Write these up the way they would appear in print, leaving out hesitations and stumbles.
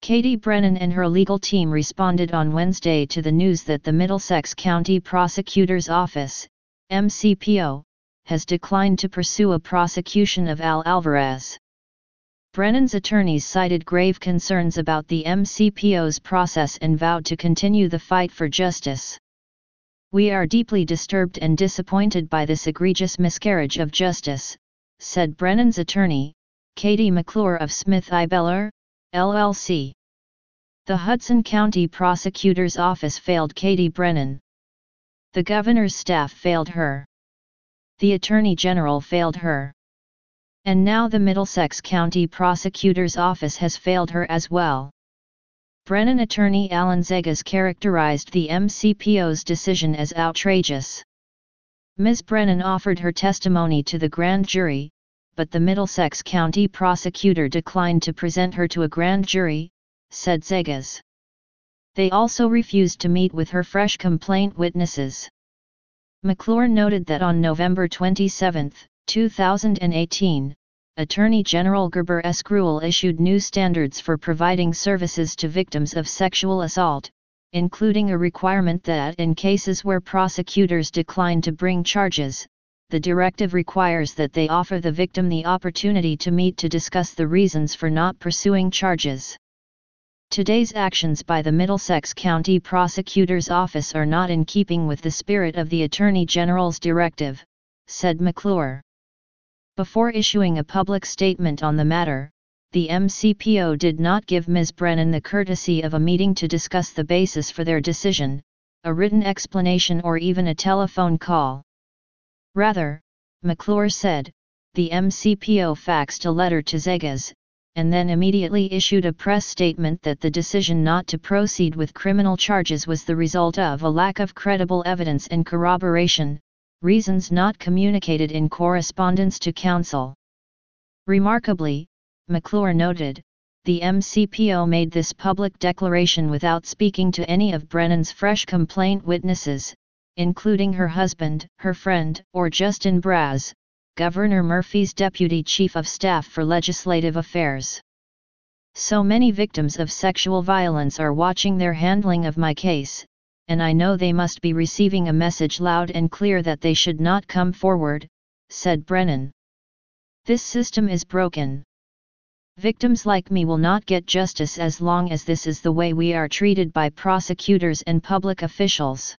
Katie Brennan and her legal team responded on Wednesday to the news that the Middlesex County Prosecutor's Office, MCPO, has declined to pursue a prosecution of Al Alvarez. Brennan's attorneys cited grave concerns about the MCPO's process and vowed to continue the fight for justice. "We are deeply disturbed and disappointed by this egregious miscarriage of justice," said Brennan's attorney, Katie McClure of Smith I. Beller, LLC. The Hudson County Prosecutor's Office failed Katie Brennan. The governor's staff failed her. The Attorney General failed her. And now the Middlesex County Prosecutor's Office has failed her as well. Brennan attorney Alan Zegas characterized the MCPO's decision as outrageous. Ms. Brennan offered her testimony to the grand jury, but the Middlesex County prosecutor declined to present her to a grand jury, said Zegas. They also refused to meet with her fresh complaint witnesses. McClure noted that on November 27, 2018, Attorney General Gerber S. Gruhl issued new standards for providing services to victims of sexual assault, including a requirement that in cases where prosecutors decline to bring charges, the directive requires that they offer the victim the opportunity to meet to discuss the reasons for not pursuing charges. Today's actions by the Middlesex County Prosecutor's Office are not in keeping with the spirit of the Attorney General's directive, said McClure. Before issuing a public statement on the matter, the MCPO did not give Ms. Brennan the courtesy of a meeting to discuss the basis for their decision, a written explanation or even a telephone call. Rather, McClure said, the MCPO faxed a letter to Zegas, and then immediately issued a press statement that the decision not to proceed with criminal charges was the result of a lack of credible evidence and corroboration, reasons not communicated in correspondence to counsel. Remarkably, McClure noted, the MCPO made this public declaration without speaking to any of Brennan's fresh complaint witnesses, including her husband, her friend, or Justin Braz, Governor Murphy's Deputy Chief of Staff for Legislative Affairs. "So many victims of sexual violence are watching their handling of my case, and I know they must be receiving a message loud and clear that they should not come forward," said Brennan. "This system is broken. Victims like me will not get justice as long as this is the way we are treated by prosecutors and public officials.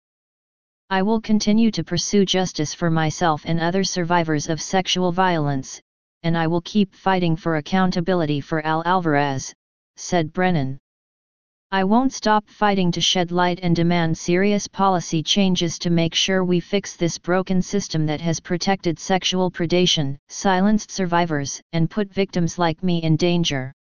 I will continue to pursue justice for myself and other survivors of sexual violence, and I will keep fighting for accountability for Al Alvarez," said Brennan. "I won't stop fighting to shed light and demand serious policy changes to make sure we fix this broken system that has protected sexual predation, silenced survivors, and put victims like me in danger."